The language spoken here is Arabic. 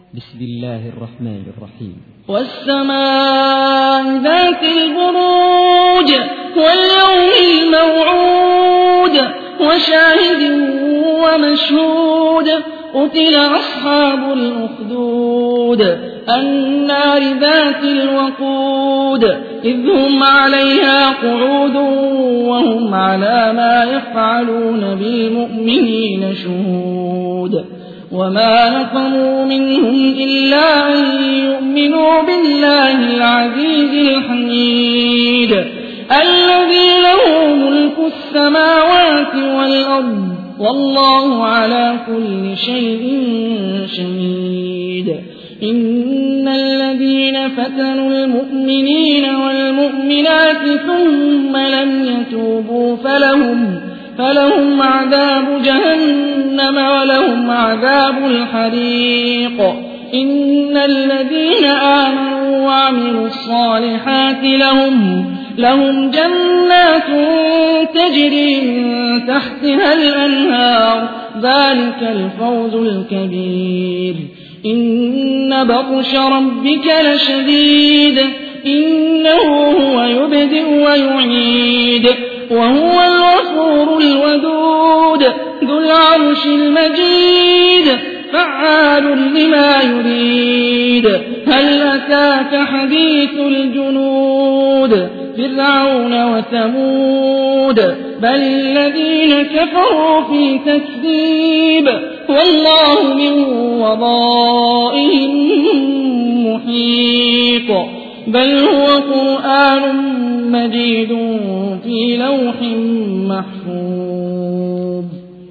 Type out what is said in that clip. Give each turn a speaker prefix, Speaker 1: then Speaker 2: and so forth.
Speaker 1: بسم الله الرحمن الرحيم.
Speaker 2: والسماء ذات البروج واليوم الموعود وشاهد ومشهود قتل أصحاب الأخدود النار ذات الوقود إذ هم عليها قعود وهم على ما يفعلون بالمؤمنين شهود وما نقموا منهم إلا أن يؤمنوا بالله العزيز الحميد الذي له ملك السماوات والأرض والله على كل شيء شهيد. إن الذين فتنوا المؤمنين والمؤمنات ثم لم يتوبوا فلهم عذاب جهنم ولهم عذاب الحريق. إن الذين آمنوا وعملوا الصالحات لهم جنات تجري من تحتها الأنهار ذلك الفوز الكبير. إن بطش ربك لشديد إنه هو يبدئ ويعيد وهو الغفور الودود ذو العرش المجيد فعال لما يريد. هل أتاك حديث الجنود فرعون وثمود بل الذين كفروا في تكذيب والله من ورائهم محيط. بل هو قرآن مجيد في لوح محفوظ.